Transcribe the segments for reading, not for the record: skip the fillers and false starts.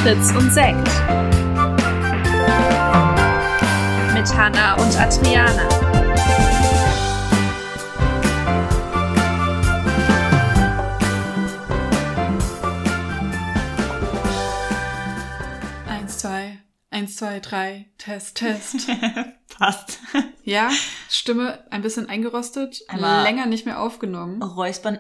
Fritz und Sekt mit Hannah und Adriana. Eins, zwei, drei, Test. Passt. Ja, Stimme ein bisschen eingerostet, Einmal länger nicht mehr aufgenommen. Räuspern.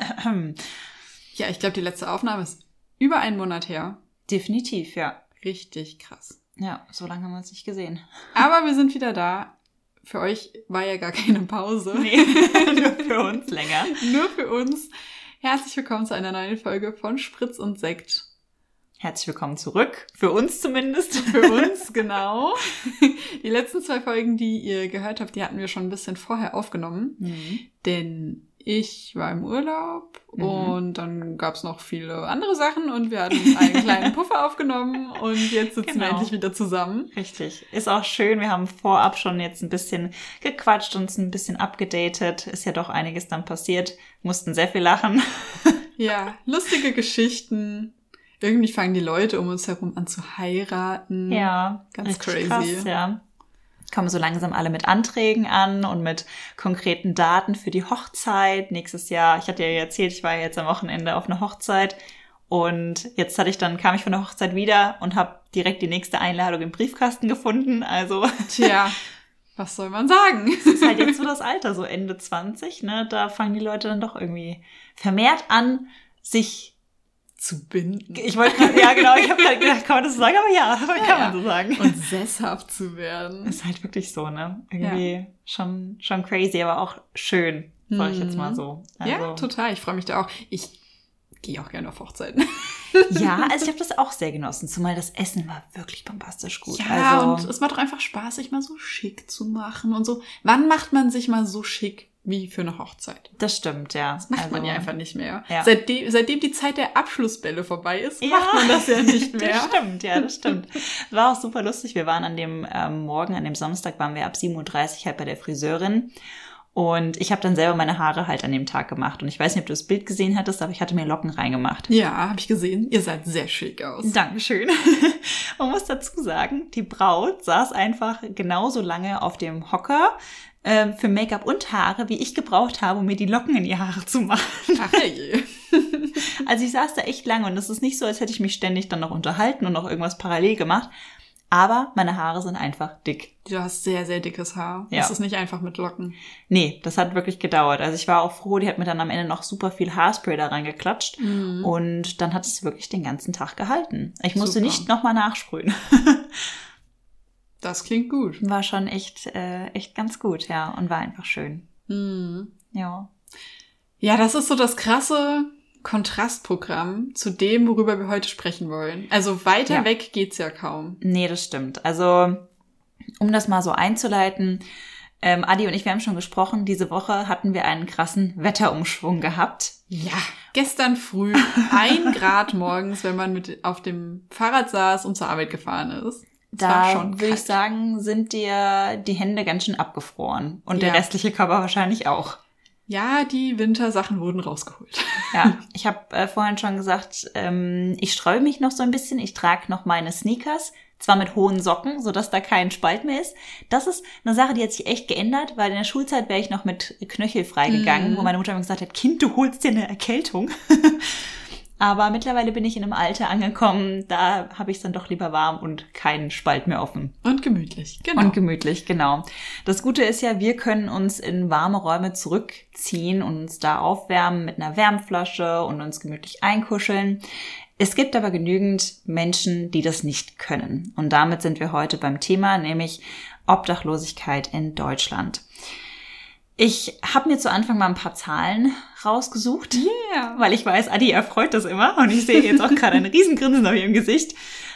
Ja, ich glaube, die letzte Aufnahme ist über einen Monat her. Definitiv, ja. Richtig krass. Ja, so lange haben wir uns nicht gesehen. Aber wir sind wieder da. Für euch war ja gar keine Pause. Nee, nur für uns länger. Nur für uns. Herzlich willkommen zu einer neuen Folge von Spritz und Sekt. Herzlich willkommen zurück. Für uns zumindest. Für uns, genau. Die letzten 2 Folgen, die ihr gehört habt, die hatten wir schon ein bisschen vorher aufgenommen. Denn ich war im Urlaub und dann gab es noch viele andere Sachen und wir hatten einen kleinen Puffer aufgenommen und jetzt sitzen wir endlich wieder zusammen. Richtig. Ist auch schön. Wir haben vorab schon jetzt ein bisschen gequatscht, uns ein bisschen abgedatet. Ist ja doch einiges dann passiert. Mussten sehr viel lachen. Ja, lustige Geschichten. Irgendwie fangen die Leute um uns herum an zu heiraten. Ja, ganz crazy. Krass, ja. Kommen so langsam alle mit Anträgen an und mit konkreten Daten für die Hochzeit nächstes Jahr. Ich hatte ja erzählt, ich war ja jetzt am Wochenende auf einer Hochzeit und jetzt kam ich von der Hochzeit wieder und habe direkt die nächste Einladung im Briefkasten gefunden. Also tja, was soll man sagen? Es ist halt jetzt so das Alter, so Ende 20, ne? Da fangen die Leute dann doch irgendwie vermehrt an, sich zu binden. Ich wollte gerade, ja genau, ich habe gerade gedacht, kann man das so sagen? Aber ja, kann man so sagen. Und sesshaft zu werden. Ist halt wirklich so, ne? Irgendwie schon crazy, aber auch schön, sag ich jetzt mal so. Also, ja, total. Ich freue mich da auch. Ich gehe auch gerne auf Hochzeiten. Ja, also ich habe das auch sehr genossen, zumal das Essen war wirklich bombastisch gut. Ja, und es macht doch einfach Spaß, sich mal so schick zu machen und so. Wann macht man sich mal so schick wie für eine Hochzeit? Das stimmt, ja. Das macht man ja einfach nicht mehr. Ja. Seitdem die Zeit der Abschlussbälle vorbei ist, macht man das ja nicht mehr. Das stimmt. War auch super lustig. Wir waren an dem Morgen, an dem Samstag, waren wir ab 7.30 Uhr halt bei der Friseurin. Und ich habe dann selber meine Haare halt an dem Tag gemacht. Und ich weiß nicht, ob du das Bild gesehen hattest, aber ich hatte mir Locken reingemacht. Ja, habe ich gesehen. Ihr seid sehr schick aus. Dankeschön. Man muss dazu sagen, die Braut saß einfach genauso lange auf dem Hocker für Make-up und Haare, wie ich gebraucht habe, um mir die Locken in die Haare zu machen. Ach je. Also ich saß da echt lange und es ist nicht so, als hätte ich mich ständig dann noch unterhalten und noch irgendwas parallel gemacht. Aber meine Haare sind einfach dick. Du hast sehr, sehr dickes Haar. Ja. Das ist nicht einfach mit Locken. Nee, das hat wirklich gedauert. Also ich war auch froh, die hat mir dann am Ende noch super viel Haarspray da reingeklatscht. Und dann hat es wirklich den ganzen Tag gehalten. Ich musste nicht nochmal nachsprühen. Das klingt gut. War schon echt ganz gut, ja. Und war einfach schön. Ja. Ja, das ist so das krasse Kontrastprogramm zu dem, worüber wir heute sprechen wollen. Also weiter weg geht's ja kaum. Nee, das stimmt. Also, um das mal so einzuleiten, Adi und ich, wir haben schon gesprochen, diese Woche hatten wir einen krassen Wetterumschwung gehabt. Ja, gestern früh 1 Grad morgens, wenn man auf dem Fahrrad saß und zur Arbeit gefahren ist. Da würde ich sagen, sind dir die Hände ganz schön abgefroren. Und der restliche Körper wahrscheinlich auch. Ja, die Wintersachen wurden rausgeholt. Ja, ich habe vorhin schon gesagt, ich sträube mich noch so ein bisschen. Ich trage noch meine Sneakers, zwar mit hohen Socken, sodass da kein Spalt mehr ist. Das ist eine Sache, die hat sich echt geändert, weil in der Schulzeit wäre ich noch mit knöchelfrei gegangen, wo meine Mutter mir gesagt hat, Kind, du holst dir eine Erkältung. Aber mittlerweile bin ich in einem Alter angekommen, da habe ich es dann doch lieber warm und keinen Spalt mehr offen. Und gemütlich, genau. Und gemütlich, genau. Das Gute ist ja, wir können uns in warme Räume zurückziehen und uns da aufwärmen mit einer Wärmflasche und uns gemütlich einkuscheln. Es gibt aber genügend Menschen, die das nicht können. Und damit sind wir heute beim Thema, nämlich Obdachlosigkeit in Deutschland. Ich habe mir zu Anfang mal ein paar Zahlen rausgesucht, weil ich weiß, Adi erfreut das immer und ich sehe jetzt auch gerade ein Riesengrinsen auf ihrem Gesicht.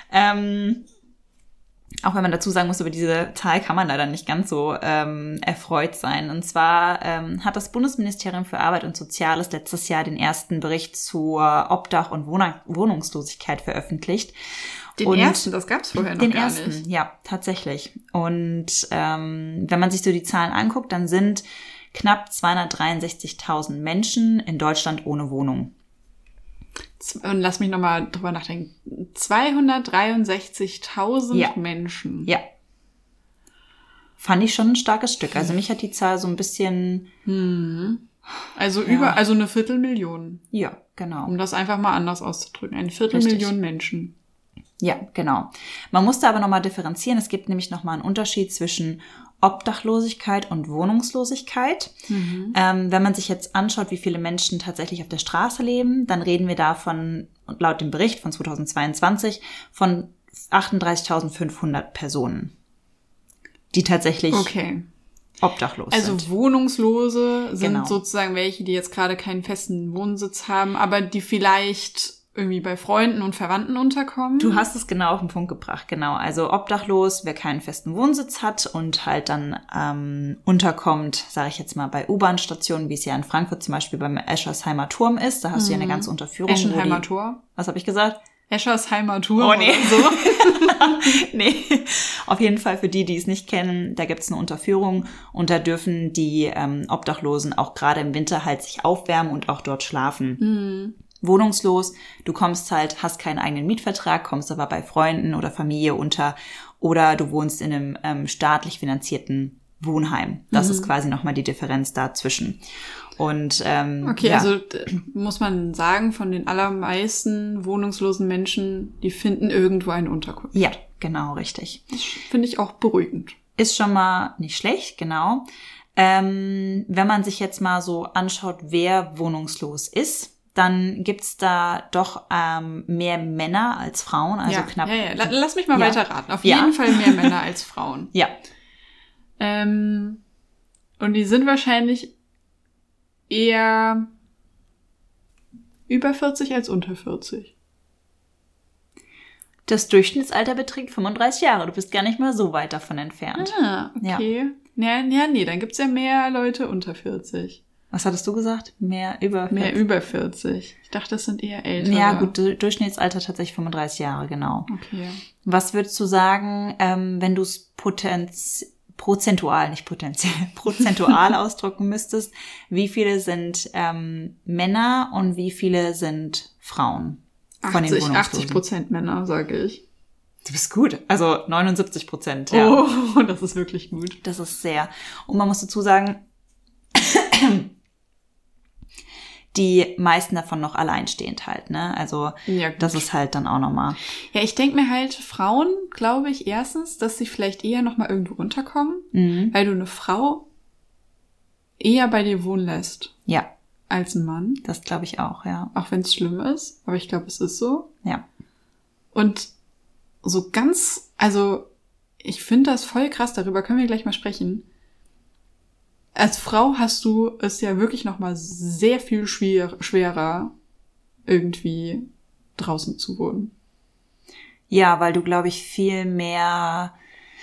Auch wenn man dazu sagen muss, über diese Zahl kann man leider nicht ganz so erfreut sein. Und zwar hat das Bundesministerium für Arbeit und Soziales letztes Jahr den ersten Bericht zur Obdach- und Wohnungslosigkeit veröffentlicht. Den ersten, das gab's vorher noch gar nicht. Den ersten, ja, tatsächlich. Und wenn man sich so die Zahlen anguckt, dann sind knapp 263.000 Menschen in Deutschland ohne Wohnung. Und lass mich nochmal drüber nachdenken. 263.000 Menschen. Ja. Fand ich schon ein starkes Stück. Also mich hat die Zahl so ein bisschen... Also also eine Viertelmillion. Ja, genau. Um das einfach mal anders auszudrücken. Eine Viertelmillion Menschen. Ja, genau. Man muss da aber nochmal differenzieren. Es gibt nämlich nochmal einen Unterschied zwischen Obdachlosigkeit und Wohnungslosigkeit. Wenn man sich jetzt anschaut, wie viele Menschen tatsächlich auf der Straße leben, dann reden wir davon, laut dem Bericht von 2022, von 38.500 Personen, die tatsächlich obdachlos sind. Also Wohnungslose sind sozusagen welche, die jetzt gerade keinen festen Wohnsitz haben, aber die vielleicht irgendwie bei Freunden und Verwandten unterkommen. Du hast es genau auf den Punkt gebracht, genau. Also obdachlos, wer keinen festen Wohnsitz hat und halt dann unterkommt, sage ich jetzt mal, bei U-Bahn-Stationen, wie es ja in Frankfurt zum Beispiel beim Eschersheimer Turm ist. Da hast du ja eine ganze Unterführung. Eschenheimer Tor? Was habe ich gesagt? Eschersheimer Turm. Oh nee. Oder so. Nee. Auf jeden Fall für die es nicht kennen, da gibt's eine Unterführung und da dürfen die Obdachlosen auch gerade im Winter halt sich aufwärmen und auch dort schlafen. Wohnungslos, du kommst halt, hast keinen eigenen Mietvertrag, kommst aber bei Freunden oder Familie unter oder du wohnst in einem staatlich finanzierten Wohnheim. Das ist quasi nochmal die Differenz dazwischen. Und also muss man sagen, von den allermeisten wohnungslosen Menschen, die finden irgendwo eine Unterkunft. Ja, genau, richtig. Das finde ich auch beruhigend. Ist schon mal nicht schlecht, genau. Wenn man sich jetzt mal so anschaut, wer wohnungslos ist, dann gibt's da doch mehr Männer als Frauen, also knapp. Ja. Lass mich mal weiter raten. Auf jeden Fall mehr Männer als Frauen. Ja. Und die sind wahrscheinlich eher über 40 als unter 40. Das Durchschnittsalter beträgt 35 Jahre. Du bist gar nicht mal so weit davon entfernt. Ah, okay. Ja, nee, dann gibt's ja mehr Leute unter 40. Was hattest du gesagt? Mehr über 40? Mehr über 40. Ich dachte, das sind eher ältere. Ja, gut, Durchschnittsalter tatsächlich 35 Jahre, genau. Okay. Was würdest du sagen, wenn du es prozentual ausdrücken müsstest, wie viele sind Männer und wie viele sind Frauen von den Wohnungslosen? 80% Männer, sage ich. Du bist gut. Also 79%, ja. Oh, das ist wirklich gut. Das ist sehr. Und man muss dazu sagen, die meisten davon noch alleinstehend halt, ne? Also das ist halt dann auch nochmal. Ja, ich denke mir halt, Frauen, glaube ich, erstens, dass sie vielleicht eher nochmal irgendwo unterkommen, weil du eine Frau eher bei dir wohnen lässt. Ja. Als ein Mann. Das glaube ich auch, ja. Auch wenn es schlimm ist, aber ich glaube, es ist so. Ja. Und so ganz, also ich finde das voll krass, darüber können wir gleich mal sprechen. Als Frau hast du es ja wirklich nochmal sehr viel schwerer, irgendwie draußen zu wohnen. Ja, weil du, glaube ich, viel mehr,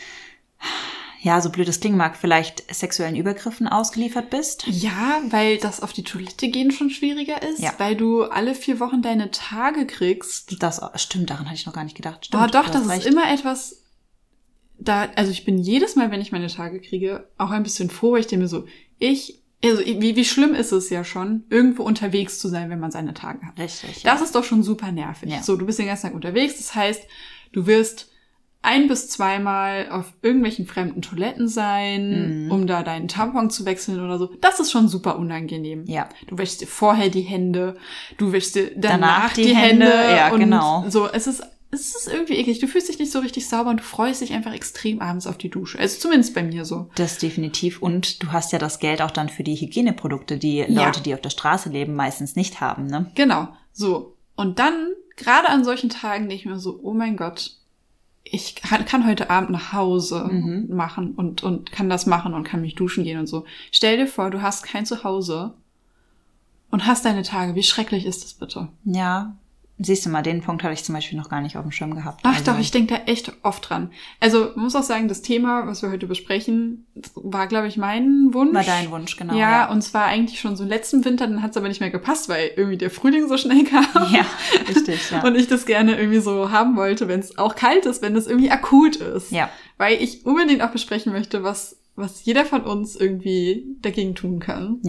ja, so blöd es klingen mag, vielleicht sexuellen Übergriffen ausgeliefert bist. Ja, weil das auf die Toilette gehen schon schwieriger ist, weil du alle 4 Wochen deine Tage kriegst. Das stimmt, daran hatte ich noch gar nicht gedacht. Stimmt, doch, das ist immer etwas... also ich bin jedes Mal, wenn ich meine Tage kriege, auch ein bisschen froh, weil ich denke mir so, wie schlimm ist es ja schon, irgendwo unterwegs zu sein, wenn man seine Tage hat. Richtig. Das ist doch schon super nervig. Ja. So, du bist den ganzen Tag unterwegs, das heißt, du wirst 1- bis 2-mal auf irgendwelchen fremden Toiletten sein, um da deinen Tampon zu wechseln oder so. Das ist schon super unangenehm. Ja. Du wäschst dir vorher die Hände, du wäschst dir danach die Hände. Ja, und genau. So, es ist irgendwie eklig. Du fühlst dich nicht so richtig sauber und du freust dich einfach extrem abends auf die Dusche. Also zumindest bei mir so. Das definitiv. Und du hast ja das Geld auch dann für die Hygieneprodukte, die Leute, die auf der Straße leben, meistens nicht haben, ne? Genau. So. Und dann, gerade an solchen Tagen, denke ich mir so, oh mein Gott, ich kann heute Abend nach Hause machen und kann das machen und kann mich duschen gehen und so. Stell dir vor, du hast kein Zuhause und hast deine Tage. Wie schrecklich ist das bitte? Ja. Siehst du mal, den Punkt hatte ich zum Beispiel noch gar nicht auf dem Schirm gehabt. Ach doch, ich denke da echt oft dran. Also man muss auch sagen, das Thema, was wir heute besprechen, war, glaube ich, mein Wunsch. War dein Wunsch, genau. Ja, und zwar eigentlich schon so letzten Winter, dann hat es aber nicht mehr gepasst, weil irgendwie der Frühling so schnell kam. Ja, richtig, ja. Und ich das gerne irgendwie so haben wollte, wenn es auch kalt ist, wenn es irgendwie akut ist. Ja. Weil ich unbedingt auch besprechen möchte, was jeder von uns irgendwie dagegen tun kann. Ja.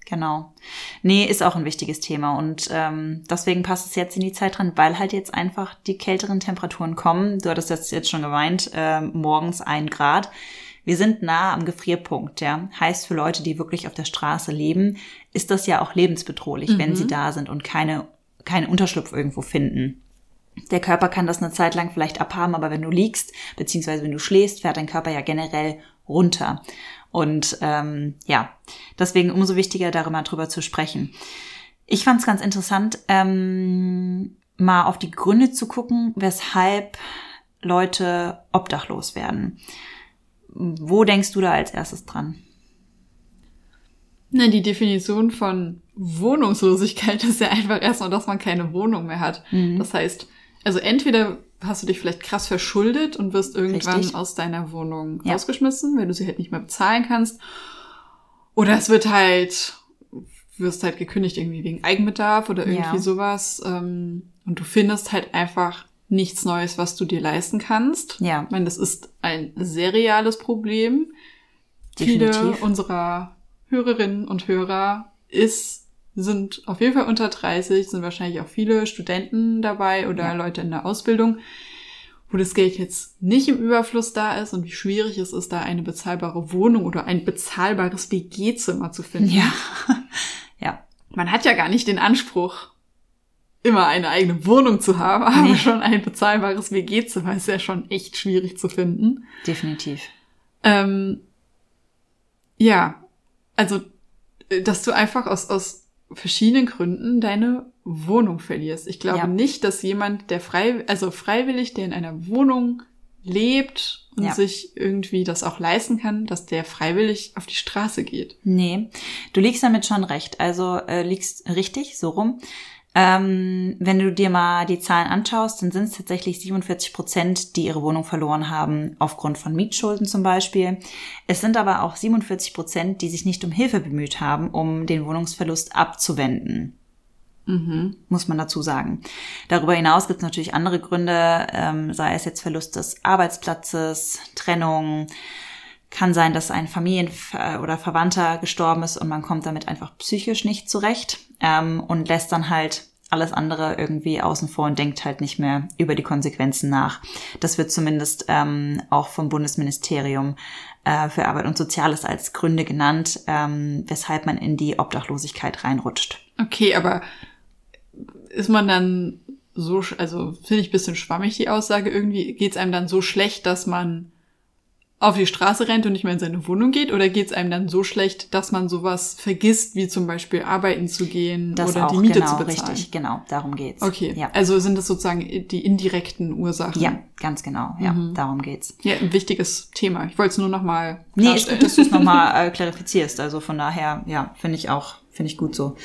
Genau. Nee, ist auch ein wichtiges Thema und deswegen passt es jetzt in die Zeit dran, weil halt jetzt einfach die kälteren Temperaturen kommen. Du hattest das jetzt schon gemeint, morgens 1 Grad. Wir sind nah am Gefrierpunkt, ja. Heißt für Leute, die wirklich auf der Straße leben, ist das ja auch lebensbedrohlich, wenn sie da sind und keinen Unterschlupf irgendwo finden. Der Körper kann das eine Zeit lang vielleicht abhaben, aber wenn du liegst, beziehungsweise wenn du schläfst, fährt dein Körper ja generell runter. Und deswegen umso wichtiger, darüber zu sprechen. Ich fand es ganz interessant, mal auf die Gründe zu gucken, weshalb Leute obdachlos werden. Wo denkst du da als erstes dran? Na, die Definition von Wohnungslosigkeit ist ja einfach erstmal, dass man keine Wohnung mehr hat. Das heißt, also entweder hast du dich vielleicht krass verschuldet und wirst irgendwann aus deiner Wohnung rausgeschmissen, weil du sie halt nicht mehr bezahlen kannst. Oder es wirst halt gekündigt irgendwie wegen Eigenbedarf oder irgendwie sowas. Und du findest halt einfach nichts Neues, was du dir leisten kannst. Ja. Ich meine, das ist ein sehr reales Problem. Definitiv. Viele unserer Hörerinnen und Hörer sind auf jeden Fall unter 30, sind wahrscheinlich auch viele Studenten dabei oder Leute in der Ausbildung, wo das Geld jetzt nicht im Überfluss da ist und wie schwierig es ist, da eine bezahlbare Wohnung oder ein bezahlbares WG-Zimmer zu finden. Ja. Man hat ja gar nicht den Anspruch, immer eine eigene Wohnung zu haben, aber schon ein bezahlbares WG-Zimmer ist ja schon echt schwierig zu finden. Definitiv. Also, dass du einfach aus verschiedenen Gründen deine Wohnung verlierst. Ich glaube nicht, dass jemand, der freiwillig, der in einer Wohnung lebt und sich irgendwie das auch leisten kann, dass der freiwillig auf die Straße geht. Nee, du liegst damit schon recht. Also liegst richtig, so rum. Wenn du dir mal die Zahlen anschaust, dann sind es tatsächlich 47%, die ihre Wohnung verloren haben, aufgrund von Mietschulden zum Beispiel. Es sind aber auch 47%, die sich nicht um Hilfe bemüht haben, um den Wohnungsverlust abzuwenden. Muss man dazu sagen. Darüber hinaus gibt es natürlich andere Gründe, sei es jetzt Verlust des Arbeitsplatzes, Trennung. Kann sein, dass ein oder Verwandter gestorben ist und man kommt damit einfach psychisch nicht zurecht und lässt dann halt alles andere irgendwie außen vor und denkt halt nicht mehr über die Konsequenzen nach. Das wird zumindest auch vom Bundesministerium für Arbeit und Soziales als Gründe genannt, weshalb man in die Obdachlosigkeit reinrutscht. Okay, aber ist man dann so, also finde ich ein bisschen schwammig die Aussage, irgendwie geht's einem dann so schlecht, dass man auf die Straße rennt und nicht mehr in seine Wohnung geht? Oder geht's einem dann so schlecht, dass man sowas vergisst, wie zum Beispiel arbeiten zu gehen oder die Miete zu bezahlen? Richtig, genau, darum geht's. Okay, also sind das sozusagen die indirekten Ursachen? Ja, ganz genau, darum geht's. Ja, ein wichtiges Thema. Ich wollte es nur nochmal klarstellen. Nee, ist gut, dass du es nochmal klarifizierst. Also von daher, finde ich gut so.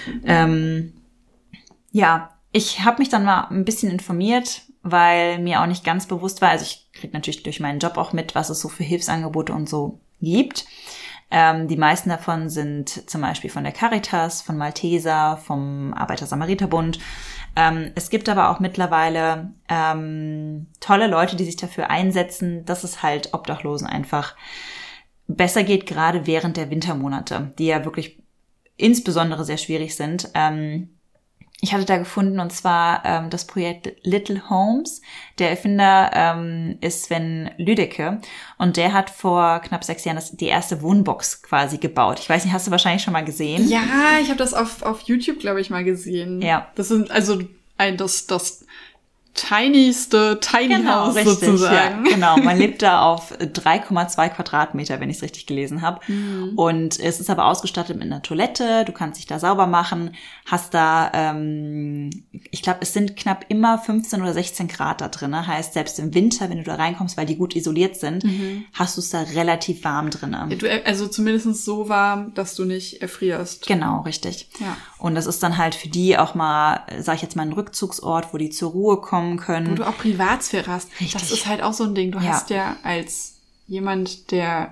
Ich habe mich dann mal ein bisschen informiert, weil mir auch nicht ganz bewusst war, also ich kriege natürlich durch meinen Job auch mit, was es so für Hilfsangebote und so gibt. Die meisten davon sind zum Beispiel von der Caritas, von Malteser, vom Arbeiter-Samariter-Bund. Es gibt aber auch mittlerweile tolle Leute, die sich dafür einsetzen, dass es halt Obdachlosen einfach besser geht, gerade während der Wintermonate, die ja wirklich insbesondere sehr schwierig sind. Ich hatte da gefunden, und zwar das Projekt Little Homes. Der Erfinder ist Sven Lüdecke und der hat vor knapp 6 Jahren die erste Wohnbox quasi gebaut. Ich weiß nicht, hast du wahrscheinlich schon mal gesehen? Ja, ich habe das auf YouTube, glaube ich, mal gesehen. Ja. Das sind also das tinyste Tiny House richtig, sozusagen. Ja, genau, man lebt da auf 3,2 Quadratmeter, wenn ich es richtig gelesen habe. Und es ist aber ausgestattet mit einer Toilette, du kannst dich da sauber machen, hast da, ich glaube, es sind knapp immer 15 oder 16 Grad da drin. Heißt, selbst im Winter, wenn du da reinkommst, weil die gut isoliert sind, hast du es da relativ warm drin. Also zumindest so warm, dass du nicht erfrierst. Genau, richtig. Ja. Und das ist dann halt für die auch mal, sag ich jetzt mal, ein Rückzugsort, wo die zur Ruhe kommen können. Wo du auch Privatsphäre hast. Richtig. Das ist halt auch so ein Ding. Du hast ja als jemand, der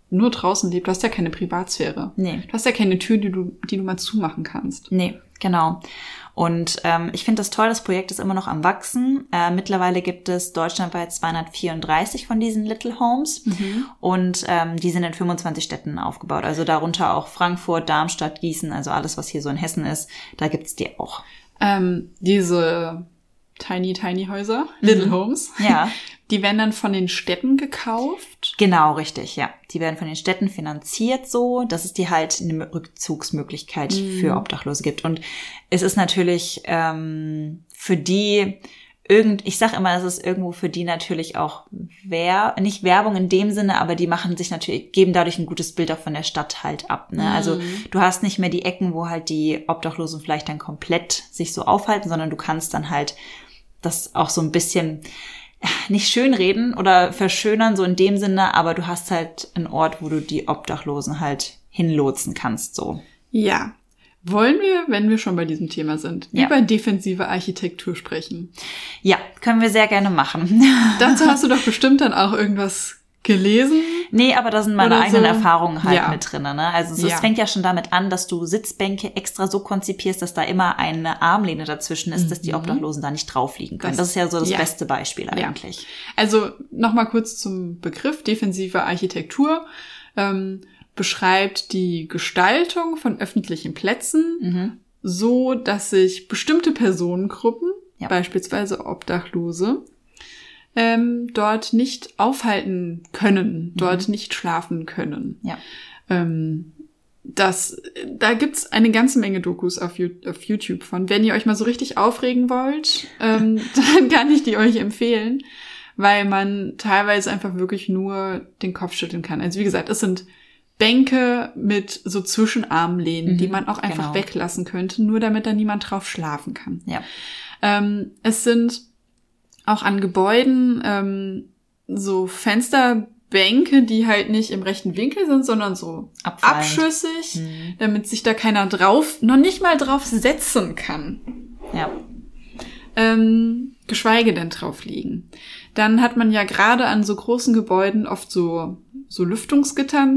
nur draußen lebt, du hast ja keine Privatsphäre. Nee. Du hast ja keine Tür, die du mal zumachen kannst. Nee, genau. Und ich finde das toll, das Projekt ist immer noch am Wachsen. Mittlerweile gibt es deutschlandweit 234 von diesen Little Homes und die sind in 25 Städten aufgebaut. Also darunter auch Frankfurt, Darmstadt, Gießen, also alles, was hier so in Hessen ist, da gibt's die auch. Diese Tiny Häuser, Little Homes, Ja. die werden dann von den Städten gekauft. Genau, richtig, ja. Die werden von den Städten finanziert so, dass es die halt eine Rückzugsmöglichkeit für Obdachlose gibt. Und es ist natürlich für die ich sag immer, es ist irgendwo für die natürlich auch nicht Werbung in dem Sinne, aber die geben dadurch ein gutes Bild auch von der Stadt halt ab. Ne? Also du hast nicht mehr die Ecken, wo halt die Obdachlosen vielleicht dann komplett sich so aufhalten, sondern du kannst dann halt das auch so ein bisschen nicht schönreden oder verschönern, so in dem Sinne, aber du hast halt einen Ort, wo du die Obdachlosen halt hinlotsen kannst, so. Ja. Wollen wir, wenn wir schon bei diesem Thema sind, über defensive Architektur sprechen? Ja, können wir sehr gerne machen. Dazu hast du doch bestimmt dann auch irgendwas gelesen? Nee, aber da sind meine eigenen Erfahrungen halt mit drin. Ne? Also es fängt ja schon damit an, dass du Sitzbänke extra so konzipierst, dass da immer eine Armlehne dazwischen ist, dass die Obdachlosen da nicht drauf liegen können. Das ist ja so das beste Beispiel eigentlich. Ja. Also nochmal kurz zum Begriff defensive Architektur. Beschreibt die Gestaltung von öffentlichen Plätzen so, dass sich bestimmte Personengruppen, beispielsweise Obdachlose, dort nicht aufhalten können, dort nicht schlafen können. Ja. Da gibt's eine ganze Menge Dokus auf YouTube von. Wenn ihr euch mal so richtig aufregen wollt, dann kann ich die euch empfehlen, weil man teilweise einfach wirklich nur den Kopf schütteln kann. Also wie gesagt, es sind Bänke mit so Zwischenarmlehnen, die man auch einfach weglassen könnte, nur damit da niemand drauf schlafen kann. Ja. Es sind auch an Gebäuden so Fensterbänke, die halt nicht im rechten Winkel sind, sondern so abschüssig, damit sich da keiner noch nicht mal drauf setzen kann. Ja. Geschweige denn drauf liegen. Dann hat man ja gerade an so großen Gebäuden oft so Lüftungsgitter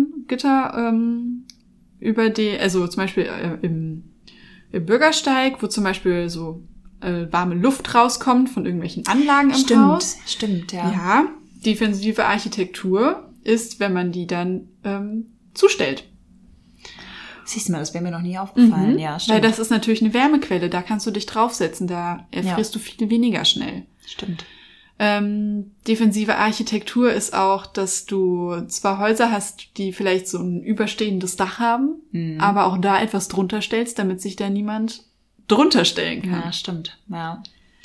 über also zum Beispiel im Bürgersteig, wo zum Beispiel so warme Luft rauskommt von irgendwelchen Anlagen im Haus. Stimmt, ja. Ja, defensive Architektur ist, wenn man die dann zustellt. Siehst du mal, das wäre mir noch nie aufgefallen. Ja, stimmt. Weil das ist natürlich eine Wärmequelle, da kannst du dich draufsetzen, da erfrierst du viel weniger schnell. Stimmt. Defensive Architektur ist auch, dass du zwar Häuser hast, die vielleicht so ein überstehendes Dach haben, aber auch da etwas drunter stellst, damit sich da niemand drunter stellen kann. Ja, stimmt. Ja.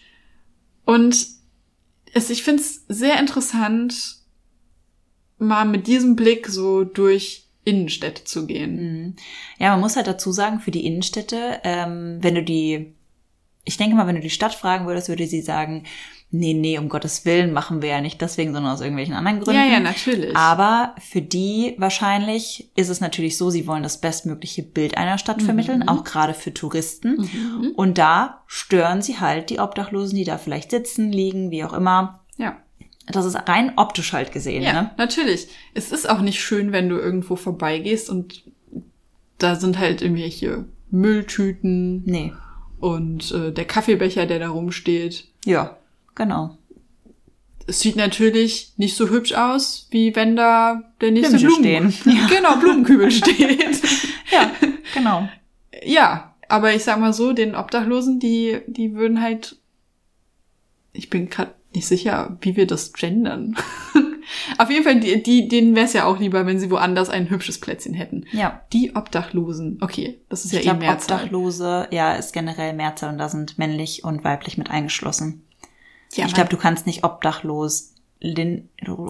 Und ich finde es sehr interessant, mal mit diesem Blick so durch Innenstädte zu gehen. Ja, man muss halt dazu sagen, für die Innenstädte, wenn du die Stadt fragen würdest, würde sie sagen, nee, um Gottes Willen machen wir ja nicht deswegen, sondern aus irgendwelchen anderen Gründen. Ja, natürlich. Aber für die wahrscheinlich ist es natürlich so, sie wollen das bestmögliche Bild einer Stadt vermitteln, auch gerade für Touristen. Und da stören sie halt die Obdachlosen, die da vielleicht sitzen, liegen, wie auch immer. Ja. Das ist rein optisch halt gesehen, ja, ne? Natürlich. Es ist auch nicht schön, wenn du irgendwo vorbeigehst und da sind halt irgendwelche Mülltüten. Nee. Und der Kaffeebecher, der da rumsteht. Ja, genau. Es sieht natürlich nicht so hübsch aus, wie wenn da der nächste stehen. Ja. Genau, Blumenkübel steht. Ja, genau. Ja, aber ich sag mal so, den Obdachlosen, die würden halt, ich bin gerade nicht sicher, wie wir das gendern. Auf jeden Fall, denen wäre es ja auch lieber, wenn sie woanders ein hübsches Plätzchen hätten. Ja. Die Obdachlosen, okay, das ist ja eh Mehrzahl. Obdachlose, ja, ist generell Mehrzahl und da sind männlich und weiblich mit eingeschlossen. Ja, ich glaube, du kannst nicht obdachlos. Die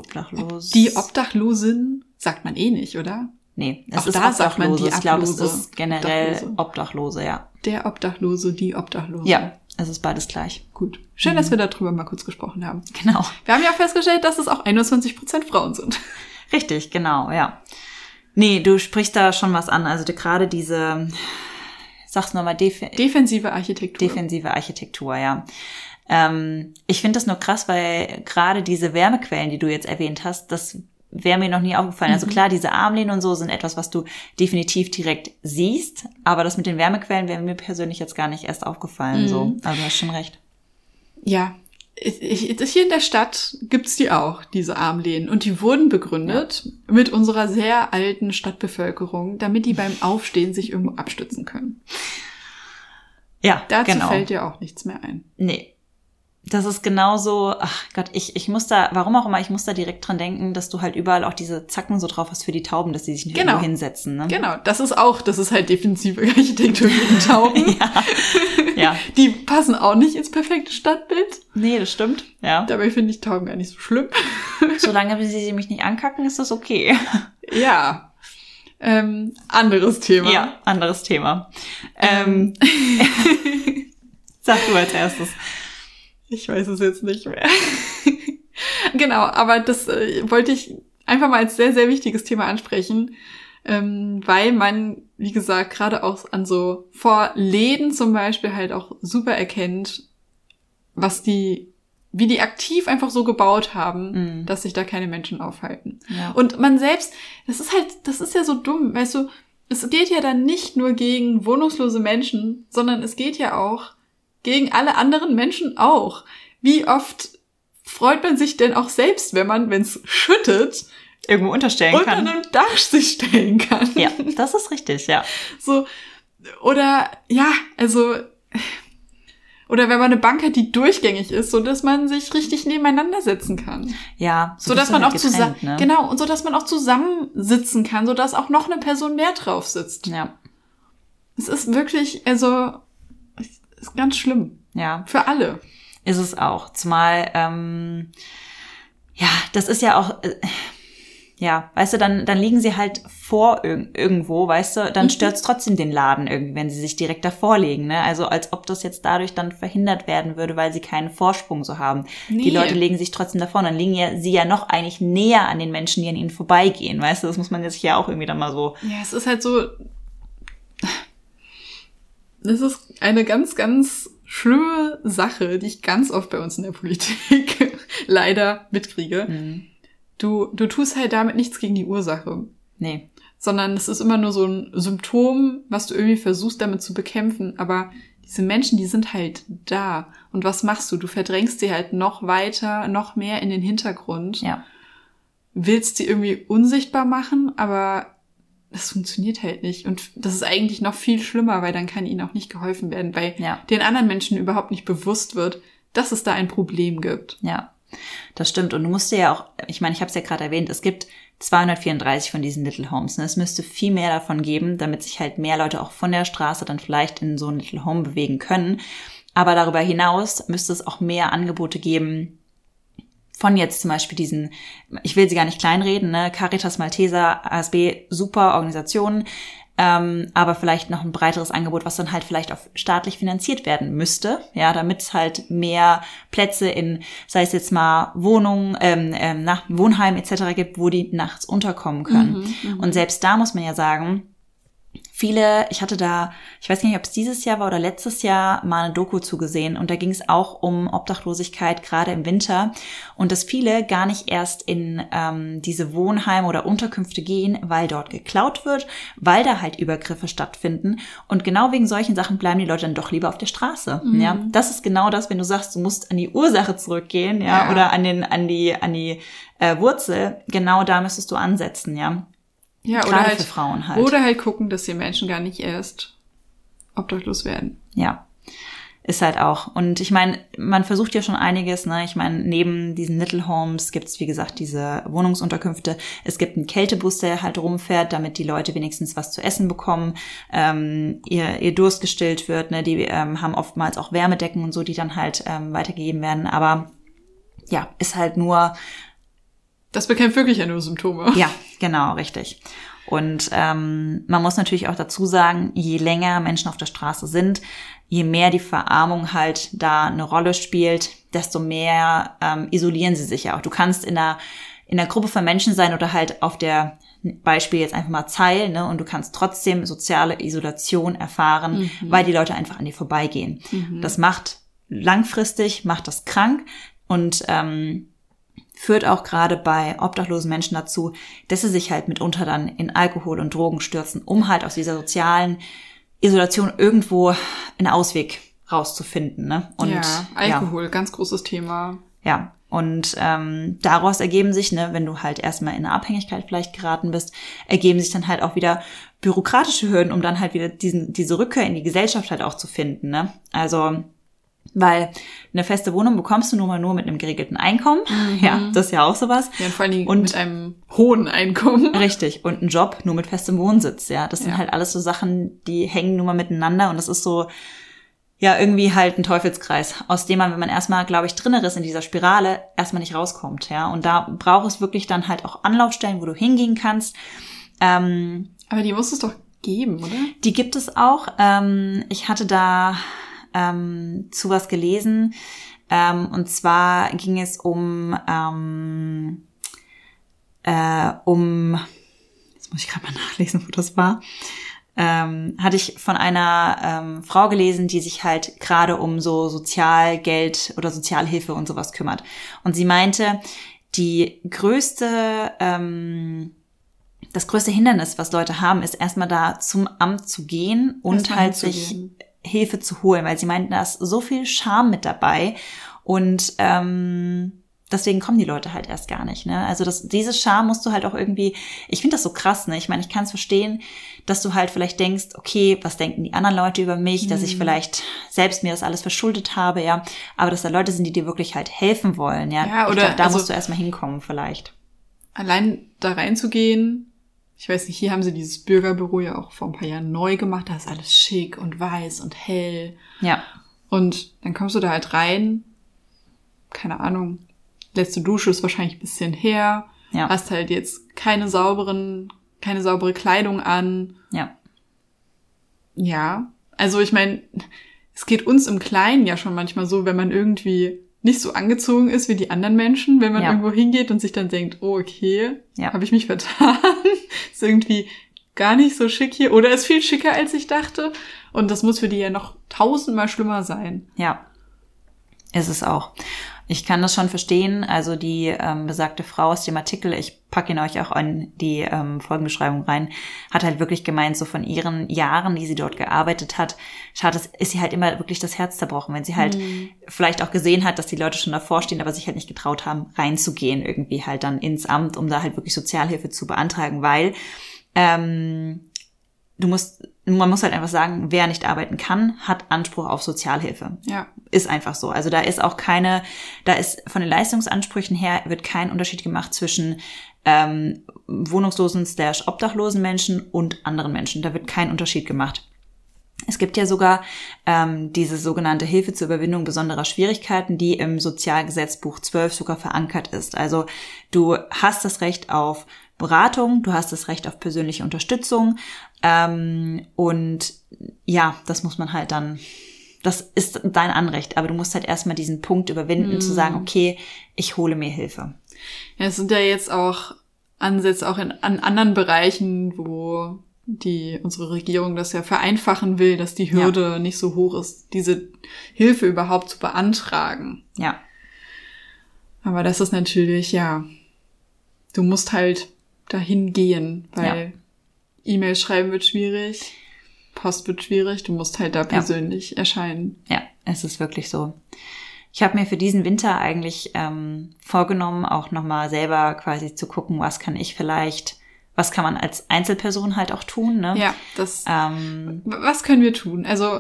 Obdachlosen sagt man eh nicht, oder? Nee, es ist Obdachlose. Sagt man die ich glaube, es ist generell Obdachlose, ja. Der Obdachlose, die Obdachlose. Ja, es ist beides gleich. Gut. Schön, dass wir darüber mal kurz gesprochen haben. Genau. Wir haben ja festgestellt, dass es auch 21% Frauen sind. Richtig, genau, ja. Nee, du sprichst da schon was an. Also gerade diese, sag's nochmal, defensive Architektur. Defensive Architektur, ja. Ich finde das nur krass, weil gerade diese Wärmequellen, die du jetzt erwähnt hast, das wäre mir noch nie aufgefallen. Also klar, diese Armlehnen und so sind etwas, was du definitiv direkt siehst, aber das mit den Wärmequellen wäre mir persönlich jetzt gar nicht erst aufgefallen. So. Also du hast schon recht. Ja, hier in der Stadt gibt's die auch, diese Armlehnen. Und die wurden begründet mit unserer sehr alten Stadtbevölkerung, damit die beim Aufstehen sich irgendwo abstützen können. Ja, Dazu fällt dir auch nichts mehr ein. Nee. Das ist genauso, ach Gott, ich muss da, warum auch immer, ich muss da direkt dran denken, dass du halt überall auch diese Zacken so drauf hast für die Tauben, dass die sich nicht irgendwo hinsetzen. Ne? Genau, das ist halt defensive Architektur für die Tauben. Ja. Die passen auch nicht ins perfekte Stadtbild. Nee, das stimmt. Ja. Dabei finde ich Tauben gar nicht so schlimm. Solange sie mich nicht ankacken, ist das okay. Ja. Anderes Thema. Ja, anderes Thema. Sag du als erstes. Ich weiß es jetzt nicht mehr. Genau, aber das wollte ich einfach mal als sehr, sehr wichtiges Thema ansprechen, weil man, wie gesagt, gerade auch an so vor Läden zum Beispiel halt auch super erkennt, wie die aktiv einfach so gebaut haben, dass sich da keine Menschen aufhalten. Ja. Und man selbst, das ist ja so dumm, weißt du, es geht ja dann nicht nur gegen wohnungslose Menschen, sondern es geht ja auch gegen alle anderen Menschen auch. Wie oft freut man sich denn auch selbst, wenn es schüttet, irgendwo unterstellen kann. Unter einem Dach sich stellen kann. Ja, das ist richtig, ja. So, oder, ja, also, oder wenn man eine Bank hat, die durchgängig ist, so dass man sich richtig nebeneinander setzen kann. Ja, so dass man halt auch zusammen, ne? Genau, und so dass man auch zusammensitzen kann, so dass auch noch eine Person mehr drauf sitzt. Ja. Es ist wirklich, also, ist ganz schlimm. Ja. Für alle. Ist es auch. Zumal, ja, das ist ja auch, ja, weißt du, dann liegen sie halt vor irgendwo, weißt du, dann stört's trotzdem den Laden irgendwie, wenn sie sich direkt davor legen, ne? Also als ob das jetzt dadurch dann verhindert werden würde, weil sie keinen Vorsprung so haben. Nee. Die Leute legen sich trotzdem davor und dann liegen sie ja noch eigentlich näher an den Menschen, die an ihnen vorbeigehen, weißt du, das muss man sich ja auch irgendwie dann mal so. Ja, es ist halt so, das ist eine ganz, ganz schlimme Sache, die ich ganz oft bei uns in der Politik leider mitkriege. Mhm. Du tust halt damit nichts gegen die Ursache. Nee. Sondern es ist immer nur so ein Symptom, was du irgendwie versuchst damit zu bekämpfen. Aber diese Menschen, die sind halt da. Und was machst du? Du verdrängst sie halt noch weiter, noch mehr in den Hintergrund. Ja. Willst sie irgendwie unsichtbar machen, aber das funktioniert halt nicht. Und das ist eigentlich noch viel schlimmer, weil dann kann ihnen auch nicht geholfen werden, weil den anderen Menschen überhaupt nicht bewusst wird, dass es da ein Problem gibt. Ja, das stimmt. Und du musst dir ja auch, ich meine, ich habe es ja gerade erwähnt, es gibt 234 von diesen Little Homes. Es müsste viel mehr davon geben, damit sich halt mehr Leute auch von der Straße dann vielleicht in so ein Little Home bewegen können. Aber darüber hinaus müsste es auch mehr Angebote geben, von jetzt zum Beispiel diesen, ich will sie gar nicht kleinreden, ne, Caritas Malteser, ASB, super Organisationen, aber vielleicht noch ein breiteres Angebot, was dann halt vielleicht auch staatlich finanziert werden müsste, ja, damit es halt mehr Plätze in, sei es jetzt mal Wohnungen, Wohnheim etc. gibt, wo die nachts unterkommen können. Und selbst da muss man ja sagen, viele, ich hatte da, ich weiß nicht, ob es dieses Jahr war oder letztes Jahr, mal eine Doku zugesehen und da ging es auch um Obdachlosigkeit, gerade im Winter und dass viele gar nicht erst in diese Wohnheime oder Unterkünfte gehen, weil dort geklaut wird, weil da halt Übergriffe stattfinden und genau wegen solchen Sachen bleiben die Leute dann doch lieber auf der Straße. Ja, das ist genau das, wenn du sagst, du musst an die Ursache zurückgehen, ja. Oder an die Wurzel, genau da müsstest du ansetzen, ja. Ja, gerade oder halt, für Frauen halt. Oder halt gucken, dass die Menschen gar nicht erst obdachlos werden. Ja, ist halt auch. Und ich meine, man versucht ja schon einiges, ne? Ich meine, neben diesen Little Homes gibt's wie gesagt, diese Wohnungsunterkünfte. Es gibt einen Kältebus, der halt rumfährt, damit die Leute wenigstens was zu essen bekommen, ihr Durst gestillt wird, ne? Die haben oftmals auch Wärmedecken und so, die dann halt weitergegeben werden. Aber ja, ist halt nur... Das bekämpft wirklich ja nur Symptome. Ja, genau, richtig. Und man muss natürlich auch dazu sagen, je länger Menschen auf der Straße sind, je mehr die Verarmung halt da eine Rolle spielt, desto mehr isolieren sie sich ja auch. Du kannst in einer Gruppe von Menschen sein oder halt auf der Beispiel jetzt einfach mal Zeil, ne, und du kannst trotzdem soziale Isolation erfahren, weil die Leute einfach an dir vorbeigehen. Das macht langfristig, macht das krank und führt auch gerade bei obdachlosen Menschen dazu, dass sie sich halt mitunter dann in Alkohol und Drogen stürzen, um halt aus dieser sozialen Isolation irgendwo einen Ausweg rauszufinden. Ne? Und, ja, Alkohol, ganz großes Thema. Ja, und daraus ergeben sich, ne, wenn du halt erstmal in eine Abhängigkeit vielleicht geraten bist, ergeben sich dann halt auch wieder bürokratische Hürden, um dann halt wieder diese Rückkehr in die Gesellschaft halt auch zu finden. Ne? Also, weil eine feste Wohnung bekommst du nun mal nur mit einem geregelten Einkommen. Ja, das ist ja auch sowas. Ja, und vor allem mit einem hohen Einkommen. Richtig. Und ein Job nur mit festem Wohnsitz. Ja, das sind halt alles so Sachen, die hängen nun mal miteinander. Und das ist so, ja, irgendwie halt ein Teufelskreis, aus dem man, wenn man erstmal, glaube ich, drin ist in dieser Spirale, erstmal nicht rauskommt. Ja, und da braucht es wirklich dann halt auch Anlaufstellen, wo du hingehen kannst. Aber die muss es doch geben, oder? Die gibt es auch. Ich hatte da zu was gelesen. Und zwar ging es um jetzt muss ich gerade mal nachlesen, wo das war. Hatte ich von einer Frau gelesen, die sich halt gerade um so Sozialgeld oder Sozialhilfe und sowas kümmert. Und sie meinte, das größte Hindernis, was Leute haben, ist erstmal da zum Amt zu gehen und halt sich Hilfe zu holen, weil sie meinten, da ist so viel Scham mit dabei und deswegen kommen die Leute halt erst gar nicht, ne? Also diese Scham musst du halt auch irgendwie, ich finde das so krass, ne? Ich meine, ich kann es verstehen, dass du halt vielleicht denkst, okay, was denken die anderen Leute über mich, dass ich vielleicht selbst mir das alles verschuldet habe, ja, aber dass da Leute sind, die dir wirklich halt helfen wollen, ja. Ja, oder ich glaube, da musst du erstmal hinkommen vielleicht. Allein da reinzugehen, ich weiß nicht, hier haben sie dieses Bürgerbüro ja auch vor ein paar Jahren neu gemacht, da ist alles schick und weiß und hell. Ja. Und dann kommst du da halt rein, keine Ahnung, letzte Dusche ist wahrscheinlich ein bisschen her, hast halt jetzt keine saubere Kleidung an. Ja. Ja, also ich meine, es geht uns im Kleinen ja schon manchmal so, wenn man irgendwie nicht so angezogen ist wie die anderen Menschen, wenn man irgendwo hingeht und sich dann denkt, oh, okay, habe ich mich vertan, ist irgendwie gar nicht so schick hier oder ist viel schicker, als ich dachte. Und das muss für die ja noch 1000-mal schlimmer sein. Ja, ist es auch. Ich kann das schon verstehen. Also die besagte Frau aus dem Artikel, ich packe ihn euch auch in die Folgenbeschreibung rein, hat halt wirklich gemeint, so von ihren Jahren, die sie dort gearbeitet hat, ist sie halt immer wirklich das Herz zerbrochen, wenn sie halt vielleicht auch gesehen hat, dass die Leute schon davor stehen, aber sich halt nicht getraut haben, reinzugehen irgendwie halt dann ins Amt, um da halt wirklich Sozialhilfe zu beantragen, weil man muss halt einfach sagen, wer nicht arbeiten kann, hat Anspruch auf Sozialhilfe. Ja. Ist einfach so. Also da ist von den Leistungsansprüchen her wird kein Unterschied gemacht zwischen wohnungslosen / obdachlosen Menschen und anderen Menschen. Da wird kein Unterschied gemacht. Es gibt ja sogar diese sogenannte Hilfe zur Überwindung besonderer Schwierigkeiten, die im Sozialgesetzbuch 12 sogar verankert ist. Also du hast das Recht auf Beratung, du hast das Recht auf persönliche Unterstützung und ja, das muss man halt dann, das ist dein Anrecht, aber du musst halt erstmal diesen Punkt überwinden, zu sagen, okay, ich hole mir Hilfe. Ja, es sind ja jetzt auch Ansätze auch an anderen Bereichen, wo unsere Regierung das ja vereinfachen will, dass die Hürde nicht so hoch ist, diese Hilfe überhaupt zu beantragen. Ja. Aber das ist natürlich, du musst halt dahin gehen, weil E-Mail schreiben wird schwierig, Post wird schwierig, du musst halt da persönlich erscheinen. Ja, es ist wirklich so. Ich habe mir für diesen Winter eigentlich vorgenommen, auch nochmal selber quasi zu gucken, was kann man als Einzelperson halt auch tun, ne? Ja, was können wir tun? Also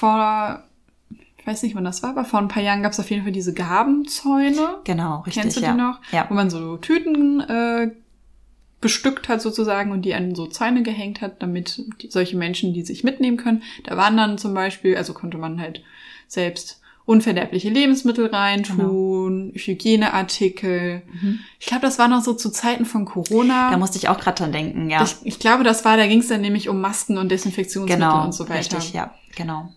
ich weiß nicht, wann das war, aber vor ein paar Jahren gab es auf jeden Fall diese Gabenzäune. Genau, richtig. Kennst du die noch? Ja. Wo man so Tüten bestückt hat sozusagen und die an so Zäune gehängt hat, damit solche Menschen, die sich mitnehmen können, da waren dann zum Beispiel, also konnte man halt selbst unverderbliche Lebensmittel reintun, Hygieneartikel. Ich glaube, das war noch so zu Zeiten von Corona. Da musste ich auch gerade dran denken, ja. Ich glaube, da ging es dann nämlich um Masken und Desinfektionsmittel und so weiter. Richtig, ja, genau.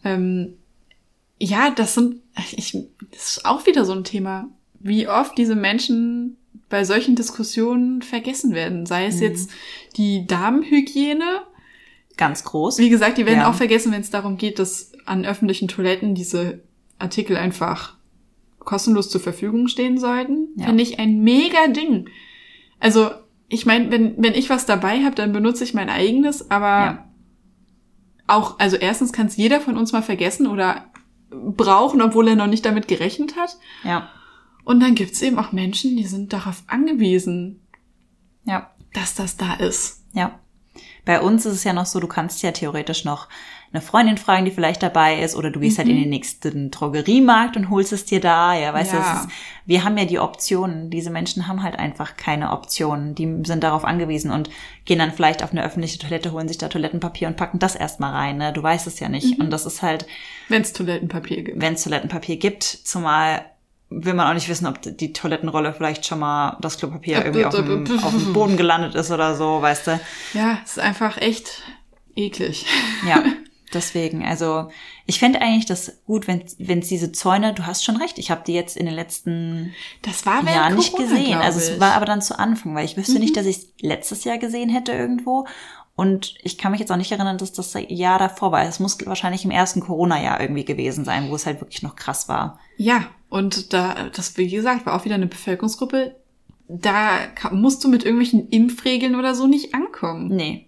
Das ist auch wieder so ein Thema, wie oft diese Menschen bei solchen Diskussionen vergessen werden. Sei es jetzt die Damenhygiene. Ganz groß. Wie gesagt, die werden auch vergessen, wenn es darum geht, dass an öffentlichen Toiletten diese Artikel einfach kostenlos zur Verfügung stehen sollten, Ja. finde ich ein mega Ding. Also, ich meine, wenn ich was dabei habe, dann benutze ich mein eigenes, aber Ja. auch, also erstens kann es jeder von uns mal vergessen oder brauchen, obwohl er noch nicht damit gerechnet hat. Ja. Und dann gibt's eben auch Menschen, die sind darauf angewiesen, Ja. dass das da ist. Ja. Bei uns ist es ja noch so, du kannst ja theoretisch noch eine Freundin fragen, die vielleicht dabei ist, oder du gehst halt in den nächsten Drogeriemarkt und holst es dir da. Ja, weißt du, Ja. wir haben ja die Optionen. Diese Menschen haben halt einfach keine Optionen. Die sind darauf angewiesen und gehen dann vielleicht auf eine öffentliche Toilette, holen sich da Toilettenpapier und packen das erstmal rein. Ne? Du weißt es ja nicht. Und das ist halt, Wenn es Toilettenpapier gibt. wenn es Toilettenpapier gibt, zumal will man auch nicht wissen, ob die Toilettenrolle vielleicht schon mal das Klopapier irgendwie auf dem Boden gelandet ist oder so, weißt du. Ja, es ist einfach echt eklig. Ja, deswegen, also ich fände eigentlich das gut, wenn es diese Zäune, du hast schon recht, ich habe die jetzt in den letzten Das war während Jahren nicht Corona, gesehen. glaub Also ich. es war aber dann zu Anfang, weil ich wüsste nicht, dass ich es letztes Jahr gesehen hätte irgendwo. Und ich kann mich jetzt auch nicht erinnern, dass das Jahr davor war. Es muss wahrscheinlich im ersten Corona-Jahr irgendwie gewesen sein, wo es halt wirklich noch krass war. Ja, und das, wie gesagt, war auch wieder eine Bevölkerungsgruppe, da musst du mit irgendwelchen Impfregeln oder so nicht ankommen. Nee.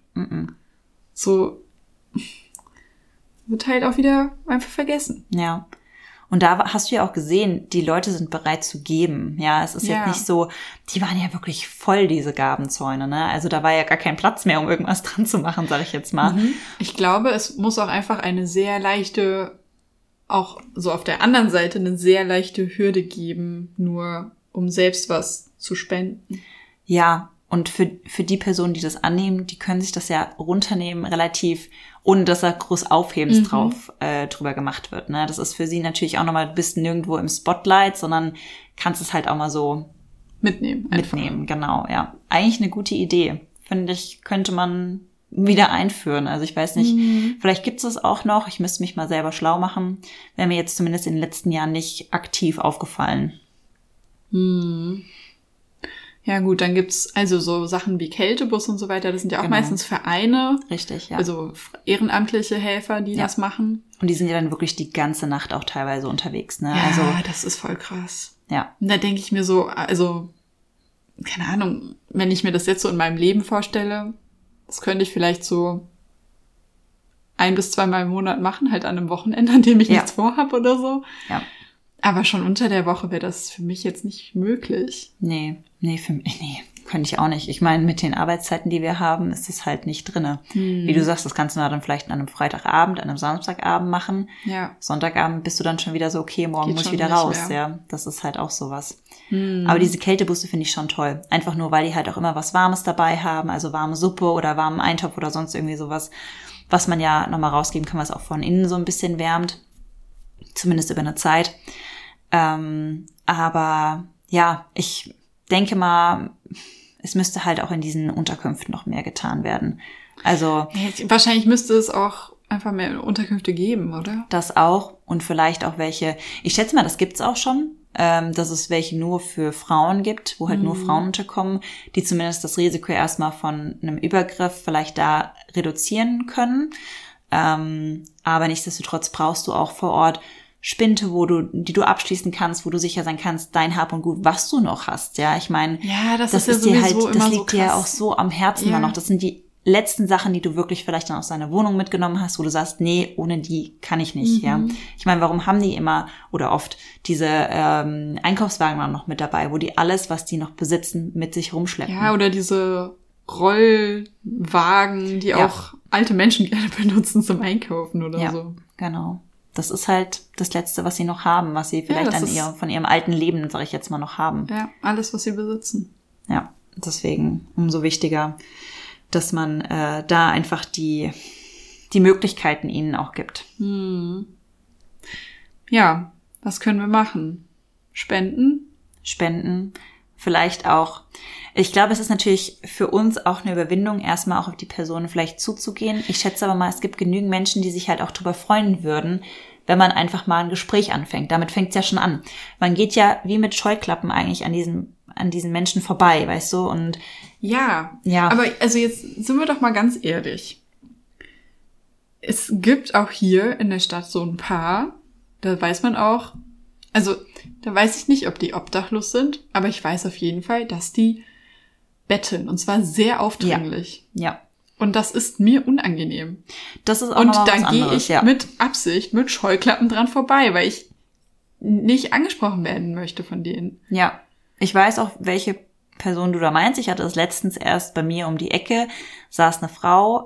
So wird halt auch wieder einfach vergessen. Ja. Und da hast du ja auch gesehen, die Leute sind bereit zu geben. Ja, es ist Ja. jetzt nicht so, die waren ja wirklich voll, diese Gabenzäune, ne? Also da war ja gar kein Platz mehr, um irgendwas dran zu machen, sag ich jetzt mal. Ich glaube, es muss auch einfach eine sehr leichte, auch so auf der anderen Seite, eine sehr leichte Hürde geben, nur um selbst was zu spenden. Ja, und für die Personen, die das annehmen, die können sich das ja runternehmen, relativ, ohne dass da groß Aufhebens drüber gemacht wird. Ne? Das ist für sie natürlich auch nochmal, du bist nirgendwo im Spotlight, sondern kannst es halt auch mal so Mitnehmen. Einfach. mitnehmen. Genau, ja. Eigentlich eine gute Idee. Finde ich, könnte man wieder einführen. Also ich weiß nicht, vielleicht gibt es auch noch. Ich müsste mich mal selber schlau machen. Wäre mir jetzt zumindest in den letzten Jahren nicht aktiv aufgefallen. Ja gut, dann gibt's also so Sachen wie Kältebus und so weiter. Das sind ja auch Genau. meistens Vereine, Richtig, ja. also ehrenamtliche Helfer, die Ja. das machen. Und die sind ja dann wirklich die ganze Nacht auch teilweise unterwegs. Ne? Ja, Also das ist voll krass. ja, Und da denke ich mir so, also, keine Ahnung, wenn ich mir das jetzt so in meinem Leben vorstelle, das könnte ich vielleicht so 1 bis 2 Mal im Monat machen, halt an einem Wochenende, an dem ich Ja. nichts vorhab oder so. ja. Aber schon unter der Woche wäre das für mich jetzt nicht möglich. Nee, für mich, nee, könnte ich auch nicht. Ich meine, mit den Arbeitszeiten, die wir haben, ist es halt nicht drinne. Wie du sagst, das kannst du dann vielleicht an einem Freitagabend, an einem Samstagabend machen. Ja. Sonntagabend bist du dann schon wieder so, okay, morgen Geht muss ich schon wieder nicht raus. mehr. Ja, das ist halt auch sowas. Aber diese Kältebusse finde ich schon toll. Einfach nur, weil die halt auch immer was Warmes dabei haben, also warme Suppe oder warmen Eintopf oder sonst irgendwie sowas, was man ja nochmal rausgeben kann, was auch von innen so ein bisschen wärmt. Zumindest über eine Zeit. Aber ja, ich denke mal, es müsste halt auch in diesen Unterkünften noch mehr getan werden. Also Wahrscheinlich müsste es auch einfach mehr Unterkünfte geben, oder? das auch und vielleicht auch welche, ich schätze mal, das gibt's auch schon, dass es welche nur für Frauen gibt, wo halt nur Frauen unterkommen, die zumindest das Risiko erstmal von einem Übergriff vielleicht da reduzieren können. Aber nichtsdestotrotz brauchst du auch vor Ort Spinte, die du abschließen kannst, wo du sicher sein kannst, dein Hab und Gut, was du noch hast. Ja, ich meine, Ja, das das ist ja dir sowieso halt, immer das so liegt dir ja krass. auch so am Herzen Ja. dann noch. Das sind die letzten Sachen, die du wirklich vielleicht dann aus deiner Wohnung mitgenommen hast, wo du sagst, nee, ohne die kann ich nicht. Ja, ich meine, warum haben die immer oder oft diese Einkaufswagen dann noch mit dabei, wo die alles, was die noch besitzen, mit sich rumschleppen? Ja, oder diese Rollwagen, die Ja. auch alte Menschen gerne benutzen zum Einkaufen oder Ja, so. genau. Das ist halt das Letzte, was sie noch haben, was sie vielleicht das ist- von ihrem alten Leben, sag ich jetzt mal, noch haben. Ja, alles, was sie besitzen. Ja, deswegen umso wichtiger, dass man da einfach die Möglichkeiten ihnen auch gibt. Ja, was können wir machen? Spenden? Spenden, vielleicht auch. Ich glaube, es ist natürlich für uns auch eine Überwindung, erstmal auch auf die Personen vielleicht zuzugehen. Ich schätze aber mal, es gibt genügend Menschen, die sich halt auch darüber freuen würden, wenn man einfach mal ein Gespräch anfängt. Damit fängt es ja schon an. Man geht ja wie mit Scheuklappen eigentlich an diesen Menschen vorbei, weißt du? Und Ja. Ja. Aber also jetzt sind wir doch mal ganz ehrlich. Es gibt auch hier in der Stadt so ein paar, da weiß man auch, Also, da weiß ich nicht, ob die obdachlos sind, aber ich weiß auf jeden Fall, dass die betteln. Und zwar sehr aufdringlich. Ja. Und das ist mir unangenehm. Das ist auch und noch was dann gehe anderes, ich mit Absicht, mit Scheuklappen dran vorbei, weil ich nicht angesprochen werden möchte von denen. Ja. Ich weiß auch, welche Person du da meinst. Ich hatte das letztens erst bei mir um die Ecke, saß eine Frau,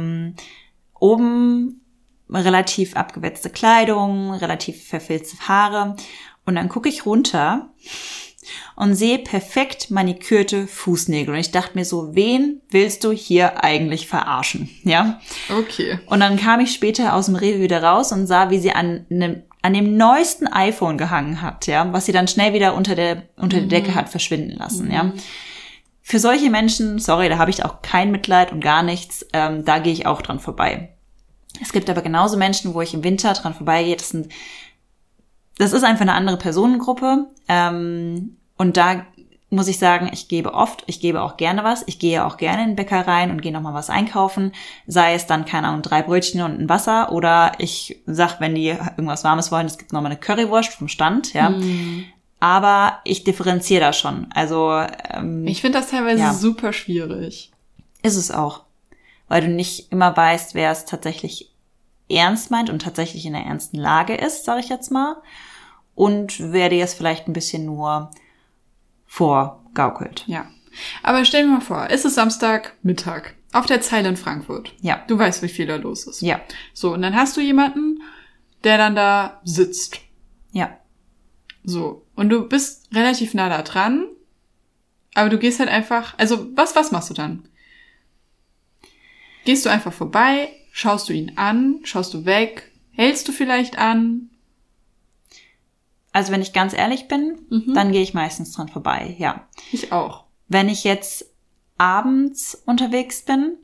oben relativ abgewetzte Kleidung, relativ verfilzte Haare. Und dann gucke ich runter und sehe perfekt manikürte Fußnägel. Und ich dachte mir so, wen willst du hier eigentlich verarschen? Ja. Okay. Und dann kam ich später aus dem Rewe wieder raus und sah, wie sie an dem neuesten iPhone gehangen hat, ja, was sie dann schnell wieder unter der Decke hat verschwinden lassen, ja. Für solche Menschen, sorry, da habe ich auch kein Mitleid und gar nichts, da gehe ich auch dran vorbei. Es gibt aber genauso Menschen, wo ich im Winter dran vorbeigehe, das ist einfach eine andere Personengruppe, und da muss ich sagen, ich gebe auch gerne was. Ich gehe auch gerne in den Bäcker rein und gehe nochmal was einkaufen. Sei es dann, keine Ahnung, 3 Brötchen und ein Wasser. Oder ich sag, wenn die irgendwas Warmes wollen, es gibt nochmal eine Currywurst vom Stand, ja. Aber ich differenziere da schon. Also ich finde das teilweise super schwierig. Ist es auch. Weil du nicht immer weißt, wer es tatsächlich ernst meint und tatsächlich in der ernsten Lage ist, sage ich jetzt mal. Und wer dir es vielleicht ein bisschen nur vorgaukelt. Ja. Aber stell dir mal vor, es ist Samstagmittag auf der Zeile in Frankfurt. Ja. Du weißt, wie viel da los ist. Ja. So, und dann hast du jemanden, der dann da sitzt. Ja. So. Und du bist relativ nah da dran, aber du gehst halt einfach, also was machst du dann? Gehst du einfach vorbei, schaust du ihn an, schaust du weg, hältst du vielleicht an? Also wenn ich ganz ehrlich bin, dann gehe ich meistens dran vorbei, ja. Ich auch. Wenn ich jetzt abends unterwegs bin,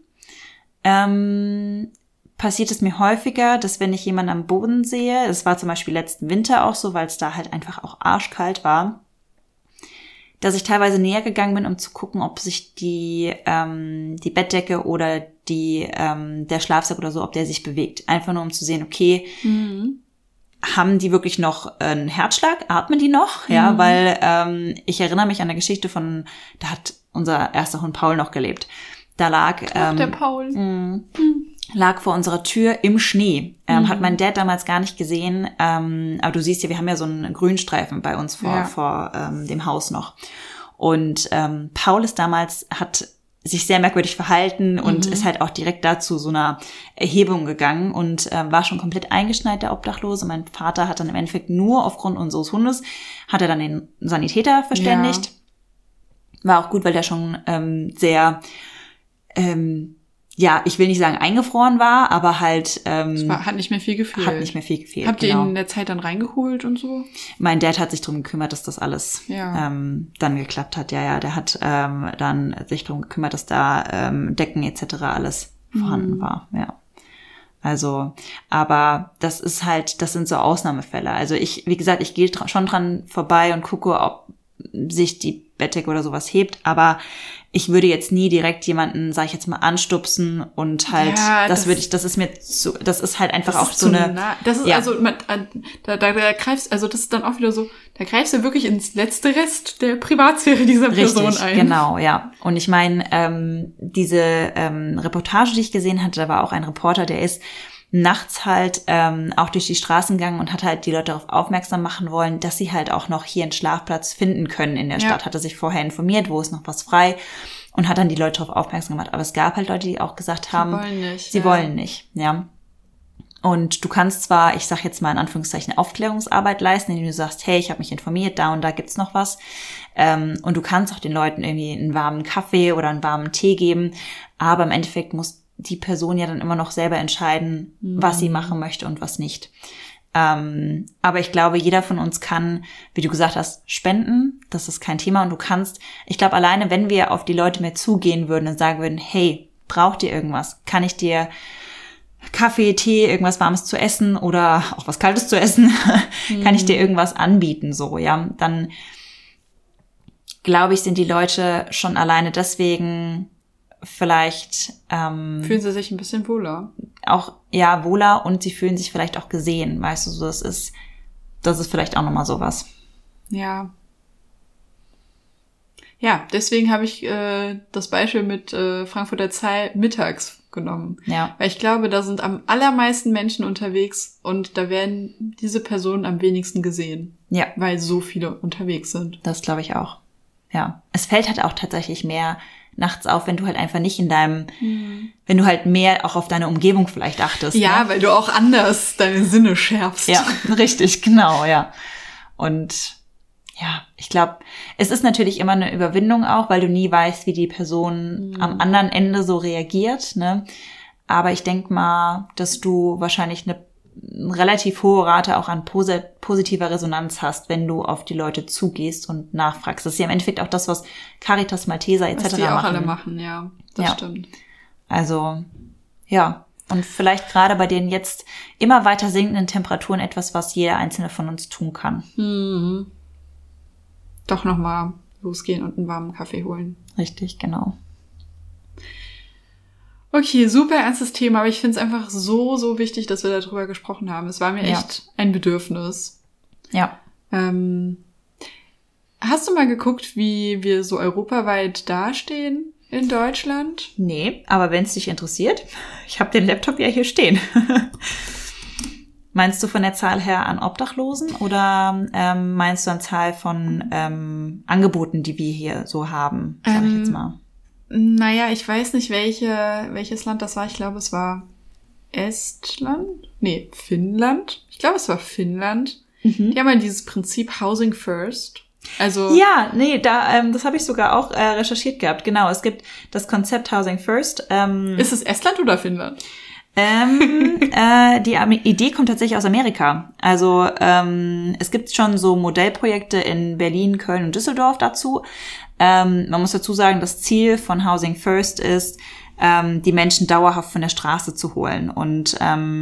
passiert es mir häufiger, dass wenn ich jemanden am Boden sehe, das war zum Beispiel letzten Winter auch so, weil es da halt einfach auch arschkalt war, dass ich teilweise näher gegangen bin, um zu gucken, ob sich die Bettdecke oder der Schlafsack oder so, ob der sich bewegt. Einfach nur, um zu sehen, okay, haben die wirklich noch einen Herzschlag? Atmen die noch? Ja, weil ich erinnere mich an eine Geschichte da hat unser erster Hund Paul noch gelebt. Da lag der Paul. Lag vor unserer Tür im Schnee. Hat mein Dad damals gar nicht gesehen. Aber du siehst ja, wir haben ja so einen Grünstreifen bei uns vor dem Haus noch. Und Paul hat sich sehr merkwürdig verhalten und ist halt auch direkt dazu so einer Erhebung gegangen und war schon komplett eingeschneit, der Obdachlose. Mein Vater hat dann im Endeffekt nur aufgrund unseres Hundes, hat er dann den Sanitäter verständigt. Ja. War auch gut, weil der schon sehr, ich will nicht sagen eingefroren war, aber halt hat nicht mehr viel gefehlt. Habt ihr ihn in der Zeit dann reingeholt und so? Mein Dad hat sich darum gekümmert, dass das alles dann geklappt hat. Ja, der hat dann sich darum gekümmert, dass da Decken etc. alles vorhanden war. Ja. Also, aber das sind so Ausnahmefälle. Also wie gesagt, ich gehe schon dran vorbei und gucke, ob sich die Bettdecke oder sowas hebt, aber ich würde jetzt nie direkt jemanden, sag ich jetzt mal, anstupsen und halt, das ist halt einfach auch so eine, das ist also, da greifst, also das ist dann auch wieder so, da greifst du wirklich ins letzte Rest der Privatsphäre dieser Person ein. Genau, ja. Und ich meine, diese Reportage, die ich gesehen hatte, da war auch ein Reporter, der ist nachts halt auch durch die Straßen gegangen und hat halt die Leute darauf aufmerksam machen wollen, dass sie halt auch noch hier einen Schlafplatz finden können in der Stadt. Hatte sich vorher informiert, wo ist noch was frei und hat dann die Leute darauf aufmerksam gemacht. Aber es gab halt Leute, die auch gesagt haben, sie wollen nicht, ja. Und du kannst zwar, ich sag jetzt mal in Anführungszeichen, Aufklärungsarbeit leisten, indem du sagst, hey, ich habe mich informiert, da und da gibt's noch was. Und du kannst auch den Leuten irgendwie einen warmen Kaffee oder einen warmen Tee geben. Aber im Endeffekt muss die Person ja dann immer noch selber entscheiden, was sie machen möchte und was nicht. Aber ich glaube, jeder von uns kann, wie du gesagt hast, spenden. Das ist kein Thema. Und du kannst, ich glaube, alleine, wenn wir auf die Leute mehr zugehen würden und sagen würden, hey, braucht ihr irgendwas? Kann ich dir Kaffee, Tee, irgendwas Warmes zu essen oder auch was Kaltes zu essen? Kann ich dir irgendwas anbieten? So, ja. Dann, glaube ich, sind die Leute schon alleine deswegen vielleicht fühlen sie sich ein bisschen wohler. Auch, ja, wohler und sie fühlen sich vielleicht auch gesehen, weißt du, so, das ist das ist vielleicht auch nochmal sowas. Ja. Ja, deswegen habe ich das Beispiel mit Frankfurter Zeil mittags genommen. Ja. Weil ich glaube, da sind am allermeisten Menschen unterwegs und da werden diese Personen am wenigsten gesehen. Ja. Weil so viele unterwegs sind. Das glaube ich auch. Ja. Es fällt halt auch tatsächlich mehr nachts auf, wenn du halt einfach nicht in deinem, wenn du halt mehr auch auf deine Umgebung vielleicht achtest. Ja, ne? weil du auch anders deine Sinne schärfst. Ja, richtig, genau, ja. Und ja, ich glaube, es ist natürlich immer eine Überwindung auch, weil du nie weißt, wie die Person am anderen Ende so reagiert, ne? Aber ich denke mal, dass du wahrscheinlich eine relativ hohe Rate auch an positiver Resonanz hast, wenn du auf die Leute zugehst und nachfragst. Das ist ja im Endeffekt auch das, was Caritas, Malteser etc. Was die auch alle machen, ja. Das stimmt. Also, ja. Und vielleicht gerade bei den jetzt immer weiter sinkenden Temperaturen etwas, was jeder Einzelne von uns tun kann. Mhm. Doch nochmal losgehen und einen warmen Kaffee holen. Richtig, genau. Okay, super ernstes Thema, aber ich finde es einfach so, so wichtig, dass wir darüber gesprochen haben. Es war mir echt ein Bedürfnis. Ja. Hast du mal geguckt, wie wir so europaweit dastehen in Deutschland? Nee, aber wenn es dich interessiert, ich habe den Laptop ja hier stehen. Meinst du von der Zahl her an Obdachlosen oder meinst du an Zahl von Angeboten, die wir hier so haben, sag ich jetzt mal? Naja, ich weiß nicht, welches Land das war. Ich glaube, es war Estland? Nee, Finnland. Ich glaube, es war Finnland. Die haben ja dieses Prinzip Housing First. Also ja, nee, das habe ich sogar auch recherchiert gehabt. Genau, es gibt das Konzept Housing First. Ist es Estland oder Finnland? Die Idee kommt tatsächlich aus Amerika. Also es gibt schon so Modellprojekte in Berlin, Köln und Düsseldorf dazu. Man muss dazu sagen, das Ziel von Housing First ist, die Menschen dauerhaft von der Straße zu holen. Und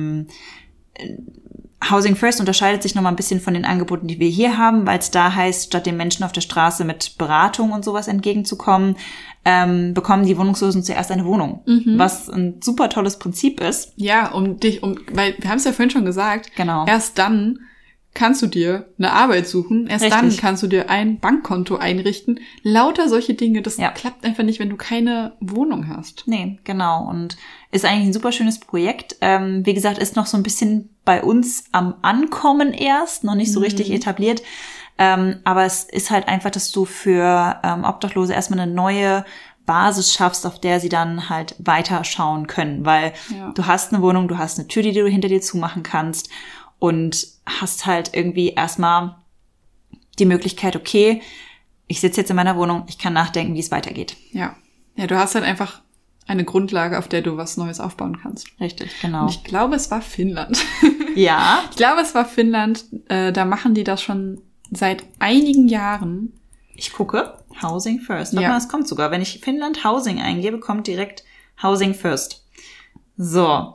Housing First unterscheidet sich nochmal ein bisschen von den Angeboten, die wir hier haben, weil es da heißt, statt den Menschen auf der Straße mit Beratung und sowas entgegenzukommen, bekommen die Wohnungslosen zuerst eine Wohnung, was ein super tolles Prinzip ist. Ja, weil wir haben es ja vorhin schon gesagt, Genau. Erst dann kannst du dir eine Arbeit suchen, erst dann kannst du dir ein Bankkonto einrichten. Lauter solche Dinge, das klappt einfach nicht, wenn du keine Wohnung hast. Nee, genau. Und ist eigentlich ein super schönes Projekt. Wie gesagt, ist noch so ein bisschen bei uns am Ankommen erst, noch nicht so richtig etabliert. Aber es ist halt einfach, dass du für Obdachlose erstmal eine neue Basis schaffst, auf der sie dann halt weiter schauen können. Weil du hast eine Wohnung, du hast eine Tür, die du hinter dir zumachen kannst und hast halt irgendwie erstmal die Möglichkeit, okay, ich sitze jetzt in meiner Wohnung, ich kann nachdenken, wie es weitergeht. Ja, du hast halt einfach eine Grundlage, auf der du was Neues aufbauen kannst. Richtig, genau. Und ich glaube, es war Finnland. Ja. Ich glaube, es war Finnland. Da machen die das schon seit einigen Jahren. Ich gucke. Housing First. Nochmal, es kommt sogar. Wenn ich Finnland Housing eingebe, kommt direkt Housing First. So.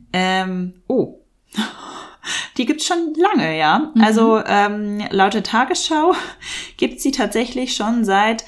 Die gibt's schon lange, ja. Also laut der Tagesschau gibt's sie tatsächlich schon seit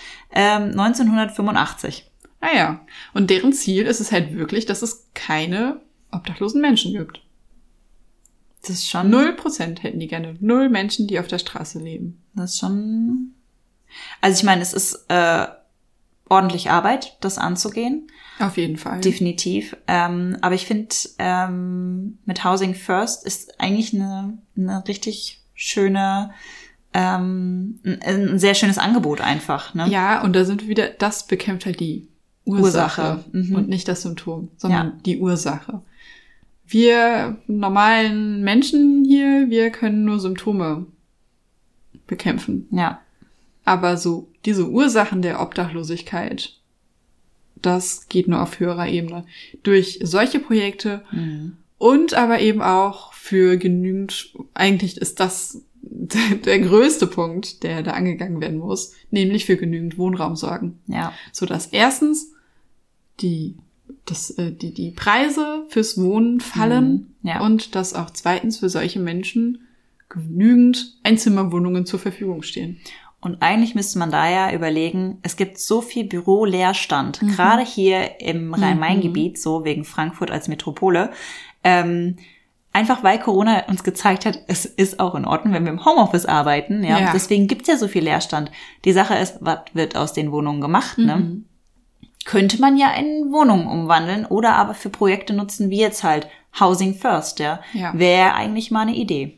1985. Ah ja. Und deren Ziel ist es halt wirklich, dass es keine obdachlosen Menschen gibt. Das ist schon 0% hätten die gerne. 0 Menschen, die auf der Straße leben. Das ist schon... Also ich meine, es ist ordentlich Arbeit, das anzugehen. Auf jeden Fall. Definitiv. Aber ich finde, mit Housing First ist eigentlich eine richtig schöne, ein sehr schönes Angebot einfach. Ne? Ja, und da sind wir wieder, das bekämpft halt die Ursache. Und nicht das Symptom, sondern die Ursache. Wir normalen Menschen hier, wir können nur Symptome bekämpfen. Ja. Aber so diese Ursachen der Obdachlosigkeit, das geht nur auf höherer Ebene. Durch solche Projekte und aber eben auch für genügend, eigentlich ist das der größte Punkt, der da angegangen werden muss, nämlich für genügend Wohnraum sorgen. Ja. So dass erstens die Preise fürs Wohnen fallen und dass auch zweitens für solche Menschen genügend Einzimmerwohnungen zur Verfügung stehen. Und eigentlich müsste man da ja überlegen, es gibt so viel Büroleerstand, gerade hier im Rhein-Main-Gebiet, so wegen Frankfurt als Metropole. Einfach weil Corona uns gezeigt hat, es ist auch in Ordnung, wenn wir im Homeoffice arbeiten. Ja. Deswegen gibt's ja so viel Leerstand. Die Sache ist, was wird aus den Wohnungen gemacht? Ne? Könnte man ja in Wohnungen umwandeln oder aber für Projekte nutzen, wie jetzt halt Housing First. Ja. Wäre eigentlich mal eine Idee.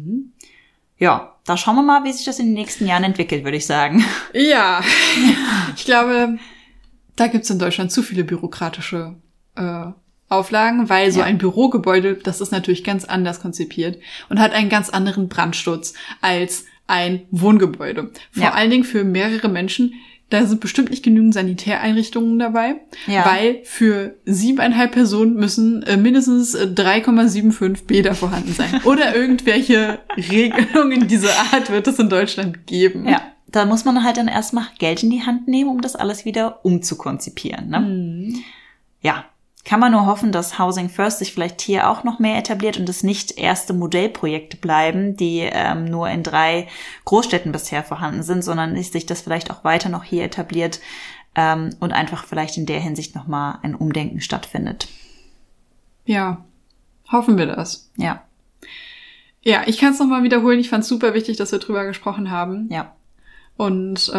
Ja, da schauen wir mal, wie sich das in den nächsten Jahren entwickelt, würde ich sagen. Ja, ich glaube, da gibt's in Deutschland zu viele bürokratische Auflagen, weil so ein Bürogebäude, das ist natürlich ganz anders konzipiert und hat einen ganz anderen Brandschutz als ein Wohngebäude. Vor allen Dingen für mehrere Menschen, da sind bestimmt nicht genügend Sanitäreinrichtungen dabei, weil für 7,5 Personen müssen mindestens 3,75 Bäder vorhanden sein. Oder irgendwelche Regelungen dieser Art wird es in Deutschland geben. Ja, da muss man halt dann erstmal Geld in die Hand nehmen, um das alles wieder umzukonzipieren. Ne? Ja, kann man nur hoffen, dass Housing First sich vielleicht hier auch noch mehr etabliert und es nicht erste Modellprojekte bleiben, die nur in 3 Großstädten bisher vorhanden sind, sondern sich das vielleicht auch weiter noch hier etabliert und einfach vielleicht in der Hinsicht nochmal ein Umdenken stattfindet. Ja, hoffen wir das. Ja. Ja, ich kann es nochmal wiederholen. Ich fand es super wichtig, dass wir drüber gesprochen haben. Ja. Und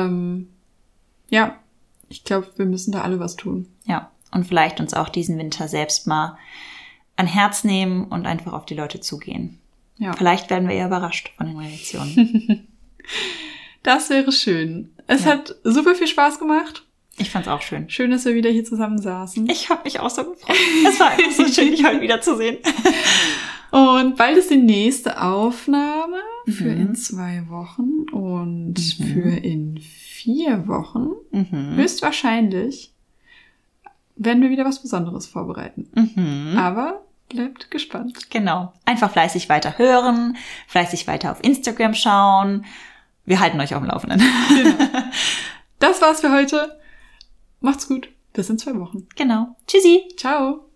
ja, ich glaube, wir müssen da alle was tun. Ja. Und vielleicht uns auch diesen Winter selbst mal an Herz nehmen und einfach auf die Leute zugehen. Ja. Vielleicht werden wir ja überrascht von den Reaktionen. Das wäre schön. Es hat super viel Spaß gemacht. Ich fand's auch schön. Schön, dass wir wieder hier zusammen saßen. Ich habe mich auch so gefreut. Es war einfach so schön, dich heute wieder zu sehen. Und bald ist die nächste Aufnahme für in 2 Wochen und für in 4 Wochen. Höchstwahrscheinlich werden wir wieder was Besonderes vorbereiten. Aber bleibt gespannt. Genau. Einfach fleißig weiter hören, fleißig weiter auf Instagram schauen. Wir halten euch auf dem Laufenden. Genau. Das war's für heute. Macht's gut. Bis in 2 Wochen. Genau. Tschüssi. Ciao.